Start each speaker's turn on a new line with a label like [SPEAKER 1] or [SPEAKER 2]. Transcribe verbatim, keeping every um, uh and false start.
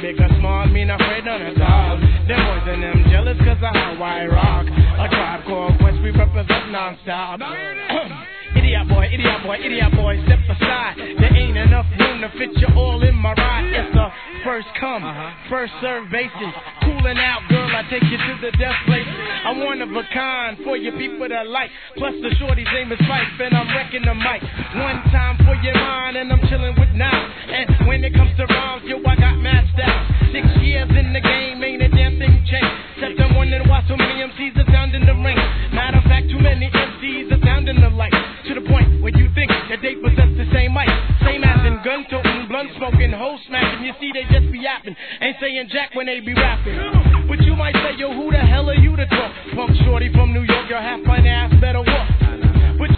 [SPEAKER 1] big or small, mean afraid none at all. Them boys and them jealous cause of how I rock. A tribe called Quest, we represent non-stop. Idiot boy, idiot boy, idiot boy, step aside. There ain't enough room to fit you all in my ride. It's the first come, uh-huh. first serve basis. Cooling out, girl, I take you to the death place. I'm one of a kind for your people that like. Plus the shorty's name is Fife, and I'm wrecking the mic. One time for your mind, and I'm chilling with nine. And when it comes to rhymes, yo, I got matched out. Six years in the game, ain't a damn thing changed. Except I'm wondering why so many M Cs are sounding the ring. Matter of fact, too many M Cs are sounding the light. To the point where you think that they possess the same mic. Same as in gun toting, blunt smoking, hoe smacking. You see, they just be yapping. Ain't saying jack when they be rapping. But you might say, yo, who the hell are you to talk? Punk shorty from New York, you're half my